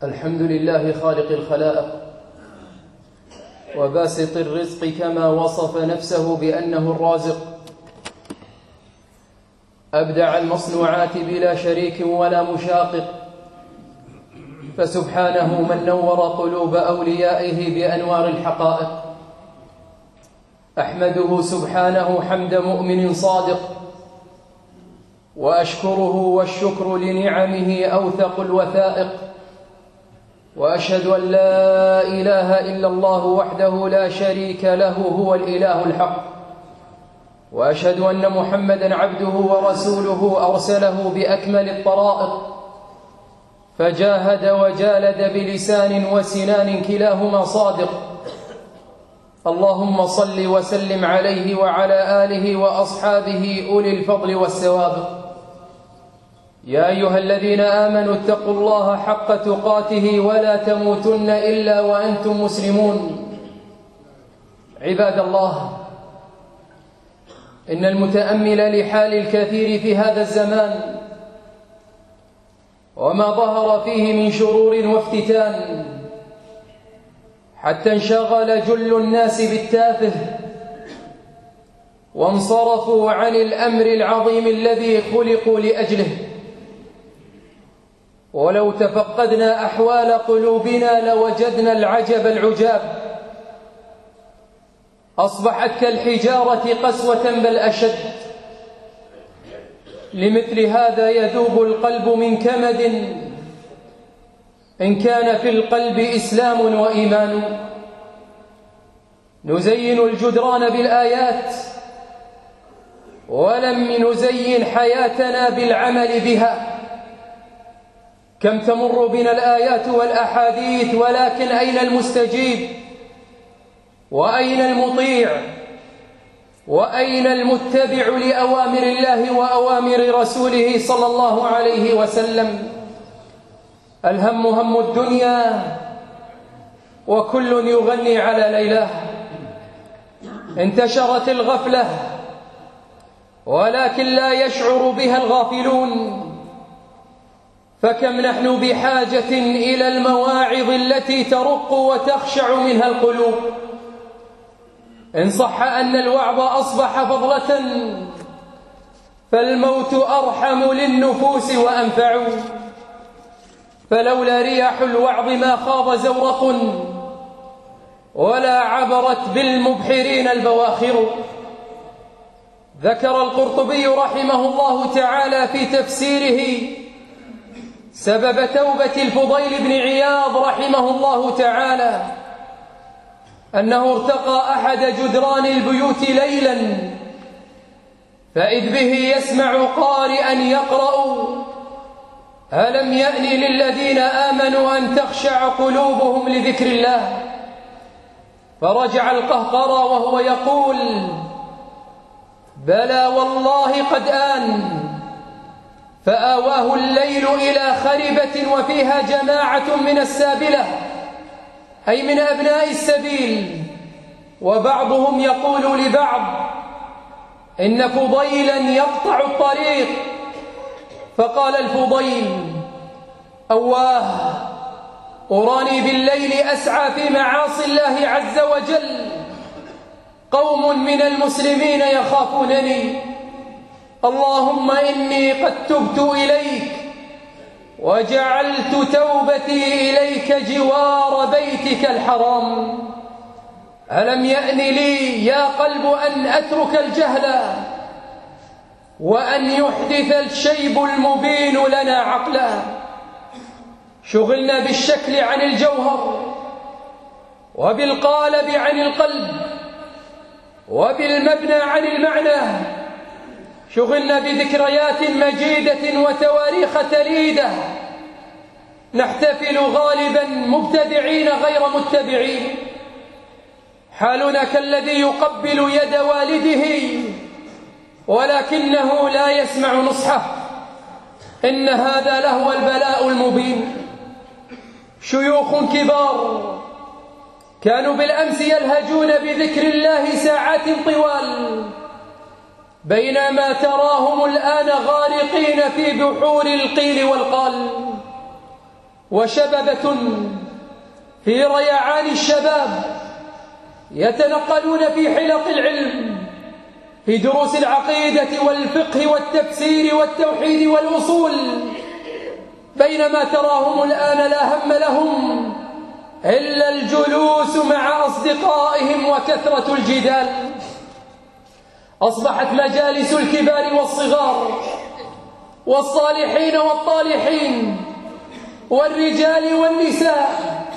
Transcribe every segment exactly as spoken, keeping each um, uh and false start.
الحمد لله خالق الخلائق وباسط الرزق كما وصف نفسه بأنه الرازق، أبدع المصنوعات بلا شريك ولا مشاقق، فسبحانه من نور قلوب أوليائه بأنوار الحقائق. أحمده سبحانه حمد مؤمن صادق، وأشكره والشكر لنعمه أوثق الوثائق، وأشهد أن لا إله إلا الله وحده لا شريك له هو الإله الحق، وأشهد أن محمدًا عبده ورسوله أرسله بأكمل الطرائق، فجاهد وجالد بلسان وسنان كلاهما صادق. اللهم صل وسلم عليه وعلى آله وأصحابه أولي الفضل والسوابق. يا أيها الذين آمنوا اتقوا الله حق تقاته ولا تموتن إلا وأنتم مسلمون. عباد الله، إن المتأمل لحال الكثير في هذا الزمان وما ظهر فيه من شرور وافتتان، حتى انشغل جل الناس بالتافه وانصرفوا عن الأمر العظيم الذي خلقوا لأجله. ولو تفقدنا أحوال قلوبنا لوجدنا العجب العجاب، أصبحت كالحجارة قسوة بل أشد. لمثل هذا يذوب القلب من كمد إن كان في القلب إسلام وإيمان. نزين الجدران بالآيات ولم نزين حياتنا بالعمل بها. كم تمر بنا الآيات والأحاديث، ولكن أين المستجيب؟ وأين المطيع؟ وأين المتبع لأوامر الله وأوامر رسوله صلى الله عليه وسلم؟ الهم هم الدنيا وكل يغني على ليلاه. انتشرت الغفلة ولكن لا يشعر بها الغافلون. فكم نحن بحاجة إلى المواعظ التي ترق وتخشع منها القلوب. إن صح أن الوعظ أصبح فضلة، فالموت أرحم للنفوس وأنفع. فلولا رياح الوعظ ما خاض زورق، ولا عبرت بالمبحرين البواخر. ذكر القرطبي رحمه الله تعالى في تفسيره سبب توبة الفضيل بن عياض رحمه الله تعالى أنه ارتقى أحد جدران البيوت ليلا، فإذ به يسمع قارئا يقرأ: ألم يأن للذين آمنوا أن تخشع قلوبهم لذكر الله. فرجع القهقرى وهو يقول: بلى والله قد آن. فآواه الليل إلى خربة وفيها جماعة من السابلة، أي من أبناء السبيل، وبعضهم يقول لبعض: إن فضيلا يقطع الطريق. فقال الفضيل: أواه، أراني بالليل أسعى في معاصي الله عز وجل، قوم من المسلمين يخافونني، اللهم إني قد تبت إليك وجعلت توبتي إليك جوار بيتك الحرام. ألم يأن لي يا قلب أن أترك الجهل، وأن يحدث الشيب المبين لنا عقلا. شغلنا بالشكل عن الجوهر، وبالقالب عن القلب، وبالمبنى عن المعنى. شغلنا بذكريات مجيدة وتواريخ تليدة. نحتفل غالبا مبتدعين غير متبعين. حالنا كالذي يقبل يد والده ولكنه لا يسمع نصحه. إن هذا لهو البلاء المبين. شيوخ كبار كانوا بالأمس يلهجون بذكر الله ساعات طوال، بينما تراهم الآن غارقين في بحور القيل والقال. وشببة في ريعان الشباب يتنقلون في حلق العلم في دروس العقيدة والفقه والتفسير والتوحيد والأصول، بينما تراهم الآن لا هم لهم إلا الجلوس مع أصدقائهم وكثرة الجدال. أصبحت مجالس الكبار والصغار والصالحين والطالحين والرجال والنساء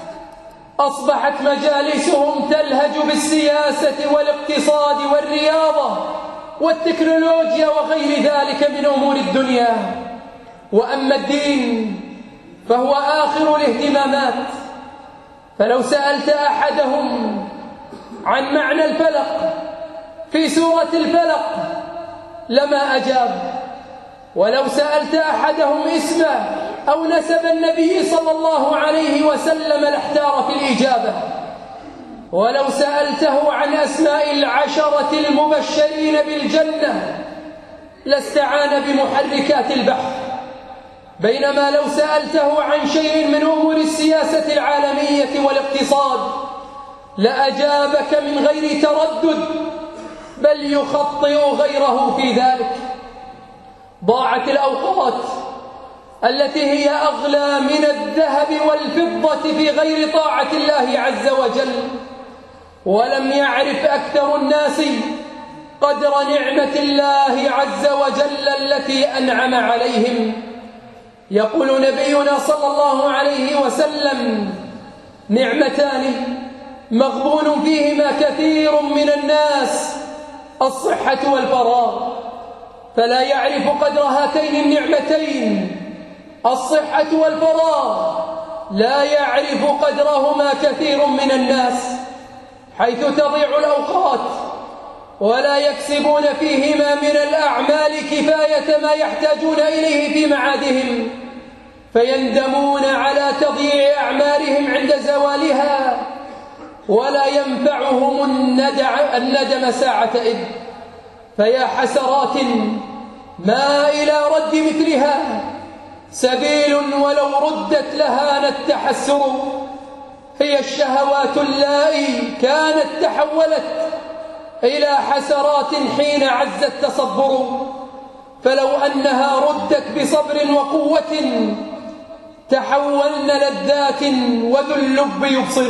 أصبحت مجالسهم تلهج بالسياسة والاقتصاد والرياضة والتكنولوجيا وغير ذلك من أمور الدنيا. وأما الدين فهو آخر الاهتمامات. فلو سألت أحدهم عن معنى الفلق في سورة الفلق لما أجاب، ولو سألت أحدهم اسمه أو نسب النبي صلى الله عليه وسلم لاحتار في الإجابة، ولو سألته عن أسماء العشرة المبشرين بالجنة لاستعان بمحركات البحث، بينما لو سألته عن شيء من أمور السياسة العالمية والاقتصاد لأجابك من غير تردد، بل يخطئ غيره في ذلك. ضاعت الأوقات التي هي أغلى من الذهب والفضة في غير طاعة الله عز وجل، ولم يعرف أكثر الناس قدر نعمة الله عز وجل التي أنعم عليهم. يقول نبينا صلى الله عليه وسلم: نعمتان مغبون فيهما كثير من الناس، الصحة والفراغ. فلا يعرف قدر هاتين النعمتين الصحة والفراغ، لا يعرف قدرهما كثير من الناس، حيث تضيع الأوقات ولا يكسبون فيهما من الأعمال كفاية ما يحتاجون إليه في معادهم، فيندمون على تضييع أعمالهم عند زوالها، ولا ينفعهم الندم ساعة إذ. فيا حسرات ما إلى رد مثلها سبيل ولو ردت لهان التحسر. هي الشهوات اللائي كانت تحولت إلى حسرات حين عز التصبر، فلو أنها ردت بصبر وقوة تحولن لذات وذو اللب يبصر.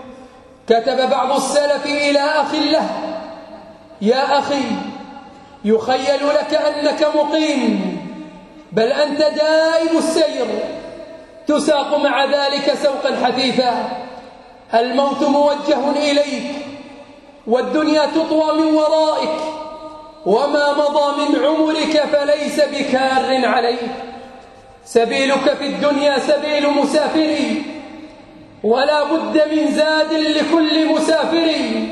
كتب بعض السلف إلى أخ له: يا أخي، يخيل لك أنك مقيم، بل أنت دائم السير، تساق مع ذلك سوقا حثيثا. الموت موجه إليك، والدنيا تطوى من ورائك، وما مضى من عمرك فليس بكار عليك. سبيلك في الدنيا سبيل مسافر، ولا بد من زاد لكل مسافر،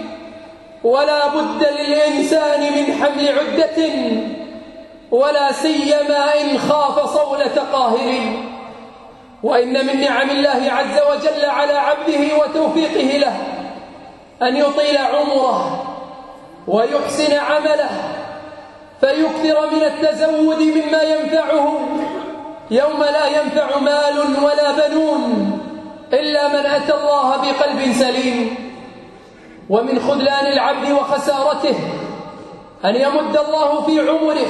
ولا بد للإنسان من حمل عدة، ولا سيما إن خاف صولة قاهر. وإن من نعم الله عز وجل على عبده وتوفيقه له أن يطيل عمره ويحسن عمله، فيكثر من التزود مما ينفعه يوم لا ينفع مال ولا بنون إلا من أتى الله بقلب سليم. ومن خذلان العبد وخسارته أن يمد الله في عمره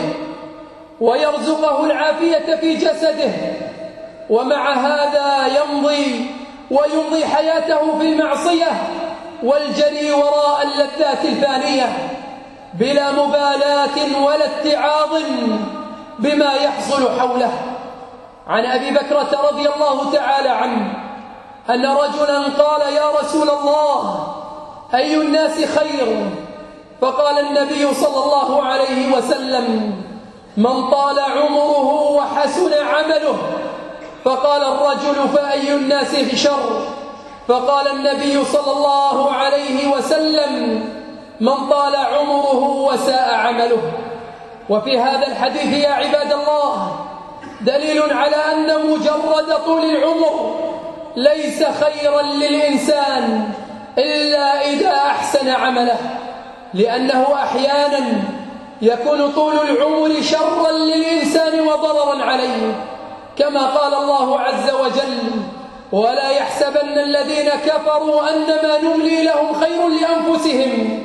ويرزقه العافية في جسده، ومع هذا يمضي ويمضي حياته في المعصية والجري وراء اللذات الفانية بلا مبالاة ولا اتعاظ بما يحصل حوله. عن أبي بكرة رضي الله تعالى عنه أن رجلا قال: يا رسول الله، أي الناس خير؟ فقال النبي صلى الله عليه وسلم: من طال عمره وحسن عمله. فقال الرجل: فأي الناس شر؟ فقال النبي صلى الله عليه وسلم: من طال عمره وساء عمله. وفي هذا الحديث يا عباد الله دليل على أن مجرد طول العمر ليس خيرا للإنسان إلا إذا أحسن عمله، لأنه أحيانا يكون طول العمر شرا للإنسان وضررا عليه، كما قال الله عز وجل: ولا يحسبن الذين كفروا أنما نملي لهم خير لأنفسهم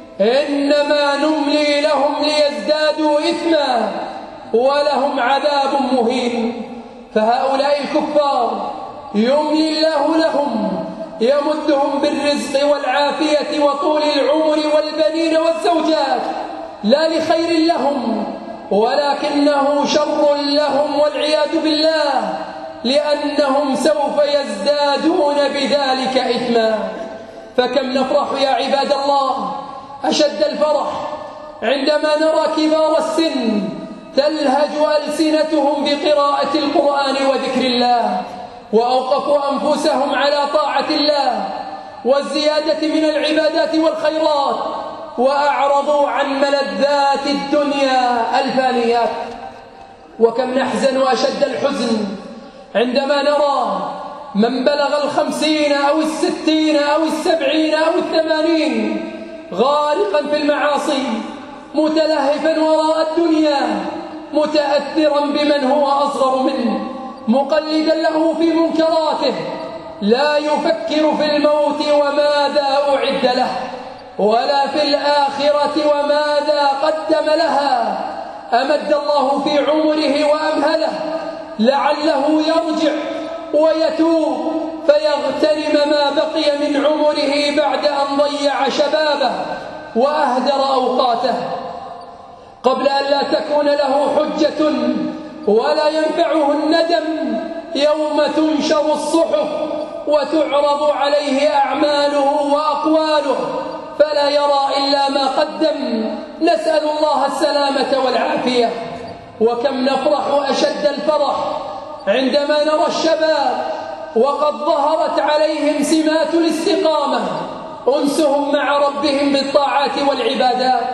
إنما نملي لهم ليزدادوا إثما ولهم عذاب مهين. فهؤلاء الكفار يملي الله لهم يمدهم بالرزق والعافية وطول العمر والبنين والزوجات لا لخير لهم ولكنه شر لهم والعياذ بالله، لأنهم سوف يزدادون بذلك إثما. فكم نفرح يا عباد الله أشد الفرح عندما نرى كبار السن تلهج ألسنتهم بقراءة القرآن وذكر الله، وأوقفوا أنفسهم على طاعة الله والزيادة من العبادات والخيرات، وأعرضوا عن ملذات الدنيا الفانيات. وكم نحزن أشد الحزن عندما نرى من بلغ الخمسين أو الستين أو السبعين أو الثمانين غارقا في المعاصي متلهفا وراء الدنيا متأثرا بمن هو أصغر منه مقلدا له في منكراته، لا يفكر في الموت وماذا أعد له ولا في الآخرة وماذا قدم لها. أمد الله في عمره وأمهله لعله يرجع ويتوب فيغتنم ما بقي من عمره بعد أن ضيع شبابه وأهدر أوقاته قبل أن لا تكون له حجة ولا ينفعه الندم يوم تنشر الصحف وتعرض عليه أعماله وأقواله فلا يرى إلا ما قدم. نسأل الله السلامة والعافية. وكم نفرح أشد الفرح عندما نرى الشباب وقد ظهرت عليهم سمات الاستقامة، أنسهم مع ربهم بالطاعات والعبادات،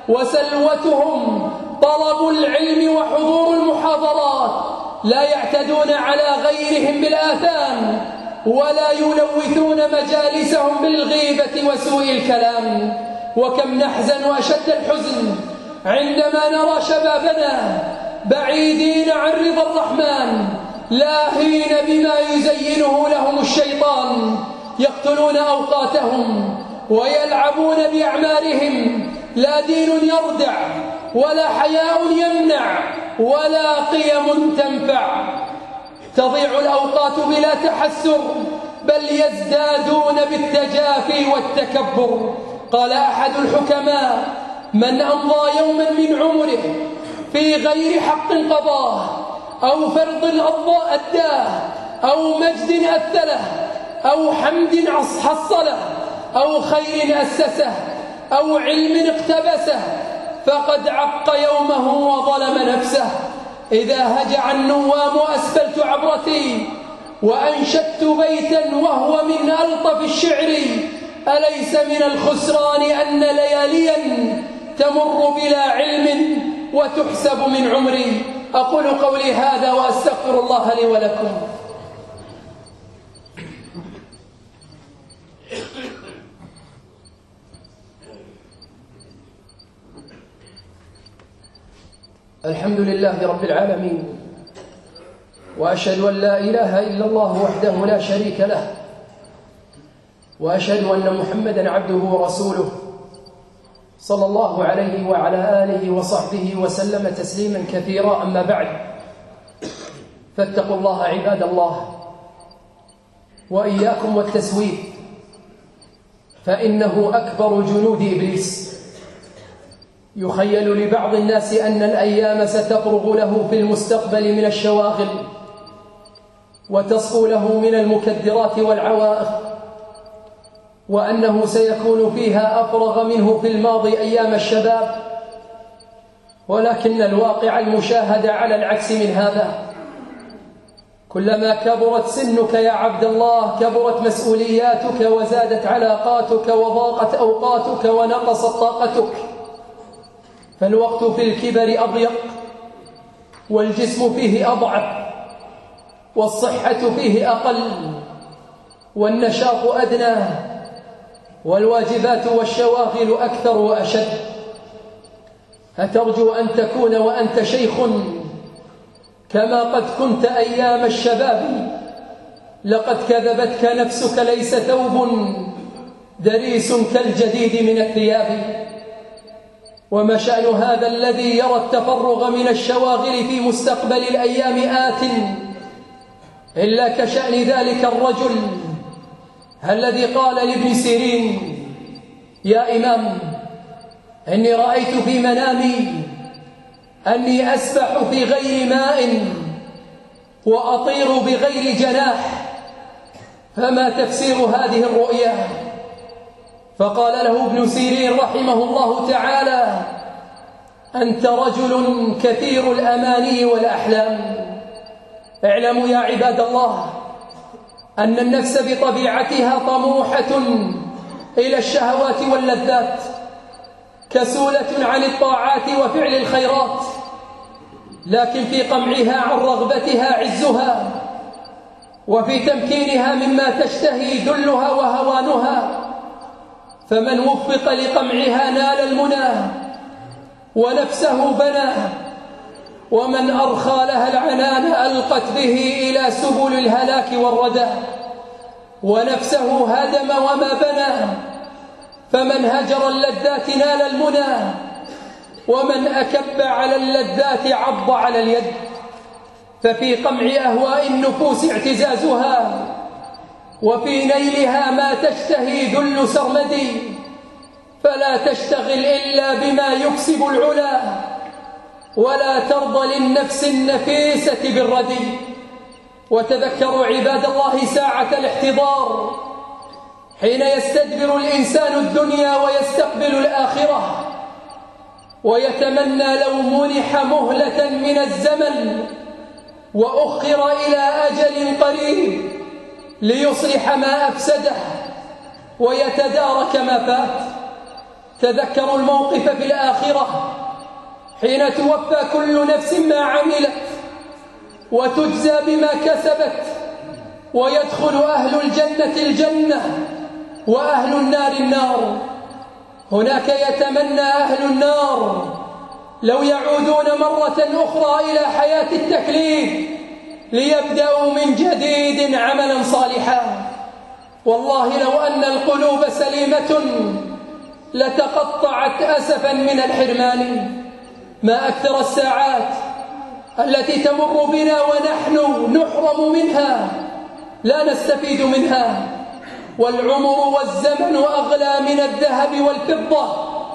وسلوتهم طلب العلم وحضور المحاضرات، لا يعتدون على غيرهم بالآثام ولا يلوثون مجالسهم بالغيبة وسوء الكلام. وكم نحزن أشد الحزن عندما نرى شبابنا بعيدين عن رضا الرحمن لاهين بما يزينه لهم الشيطان، يقتلون أوقاتهم ويلعبون بأعمارهم، لا دين يردع ولا حياء يمنع ولا قيم تنفع. تضيع الأوقات بلا تحسر بل يزدادون بالتجافي والتكبر. قال أحد الحكماء: من أمضى يوما من عمره في غير حق قضاه أو فرض أداه أو مجد أثله أو حمد حصله أو خير أسسه أو علم اقتبسه فقد عق يومه وظلم نفسه. إذا هجع النوام أسفلت عبرتي وأنشدت بيتا وهو من ألطف الشعر: أليس من الخسران أن لياليا تمر بلا علم وتحسب من عمري. أقول قولي هذا وأستغفر الله لي ولكم. الحمد لله رب العالمين، وأشهد أن لا إله إلا الله وحده لا شريك له، وأشهد أن محمدًا عبده ورسوله صلى الله عليه وعلى آله وصحبه وسلم تسليمًا كثيرا. أما بعد، فاتقوا الله عباد الله، وإياكم والتسويف، فإنه أكبر جنود إبليس. يخيل لبعض الناس أن الأيام ستفرغ له في المستقبل من الشواغل وتصفو له من المكدرات والعوائق، وأنه سيكون فيها أفرغ منه في الماضي أيام الشباب، ولكن الواقع المشاهد على العكس من هذا. كلما كبرت سنك يا عبد الله كبرت مسؤولياتك وزادت علاقاتك وضاقت أوقاتك ونقصت طاقتك. فالوقت في الكبر أضيق، والجسم فيه أضعف، والصحة فيه أقل، والنشاط أدنى، والواجبات والشواغل أكثر وأشد. أترجو أن تكون وأنت شيخ كما قد كنت أيام الشباب، لقد كذبتك نفسك، ليس ثوب دريس كالجديد من الثياب. وما شأن هذا الذي يرى التفرغ من الشواغل في مستقبل الأيام آت إلا كشأن ذلك الرجل الذي قال لابن سيرين: يا إمام، إني رأيت في منامي أني أسبح في غير ماء وأطير بغير جناح، فما تفسير هذه الرؤيا؟ فقال له ابن سيرين رحمه الله تعالى: أنت رجل كثير الأماني والأحلام. اعلموا يا عباد الله أن النفس بطبيعتها طموحة إلى الشهوات واللذات، كسولة عن الطاعات وفعل الخيرات، لكن في قمعها عن رغبتها عزها، وفي تمكينها مما تشتهي ذلها وهوانها. فمن وفق لقمعها نال المنى ونفسه بنى، ومن أرخى لها العنان ألقت به إلى سبل الهلاك والردى، ونفسه هدم وما بنى. فمن هجر اللذات نال المنى، ومن أكب على اللذات عض على اليد. ففي قمع أهواء النفوس اعتزازها، وفي نيلها ما تشتهي ذل سرمدي. فلا تشتغل إلا بما يكسب العلا، ولا ترضى للنفس النفيسة بالردي. وتذكروا عباد الله ساعة الاحتضار، حين يستدبر الإنسان الدنيا ويستقبل الآخرة، ويتمنى لو منح مهلة من الزمن وأخر إلى أجل قريب ليصلح ما أفسده ويتدارك ما فات. تذكروا الموقف في الآخرة حين توفى كل نفس ما عملت وتجزى بما كسبت، ويدخل أهل الجنة الجنة وأهل النار النار. هناك يتمنى أهل النار لو يعودون مرة أخرى إلى حياة التكليف ليبدأوا من جديد عملا صالحا. والله لو أن القلوب سليمة لتقطعت أسفا من الحرمان. ما أكثر الساعات التي تمر بنا ونحن نحرم منها، لا نستفيد منها. والعمر والزمن أغلى من الذهب والفضة،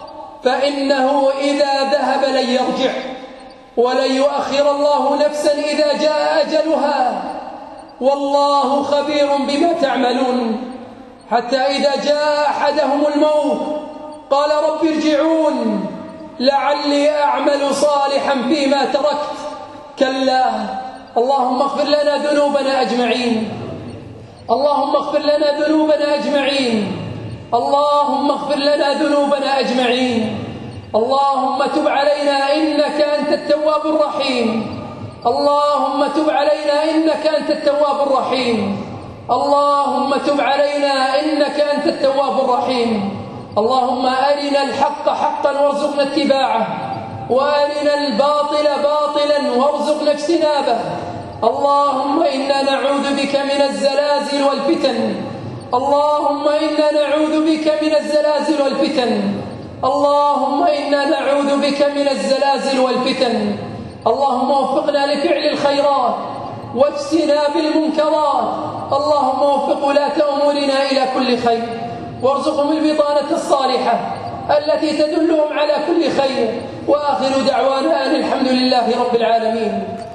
فإنه إذا ذهب لن يرجع، ولن يؤخر الله نفسا إذا جاء أجلها، والله خبير بما تعملون. حتى إذا جاء أحدهم الموت قال رب ارجعون لعلي أعمل صالحا فيما تركت. كلا، اللهم اغفر لنا ذنوبنا أجمعين، اللهم اغفر لنا ذنوبنا أجمعين، اللهم اغفر لنا ذنوبنا أجمعين. اللهم تب علينا إنك أنت التواب الرحيم، اللهم تب علينا إنك أنت التواب الرحيم، اللهم تب علينا إنك أنت التواب الرحيم. اللهم أرنا الحق حقا وارزقنا اتباعه، وأرنا الباطل باطلا وارزقنا اجتنابه. اللهم إنا نعوذ بك من الزلازل والفتن، اللهم إنا نعوذ بك من الزلازل والفتن، اللهم إنا نعوذ بك من الزلازل والفتن. اللهم وفقنا لفعل الخيرات واجتناب المنكرات، اللهم وفق ولاة أمورنا إلى كل خير، وارزقهم البطانة الصالحة التي تدلهم على كل خير. وآخر دعوانا أن الحمد لله رب العالمين.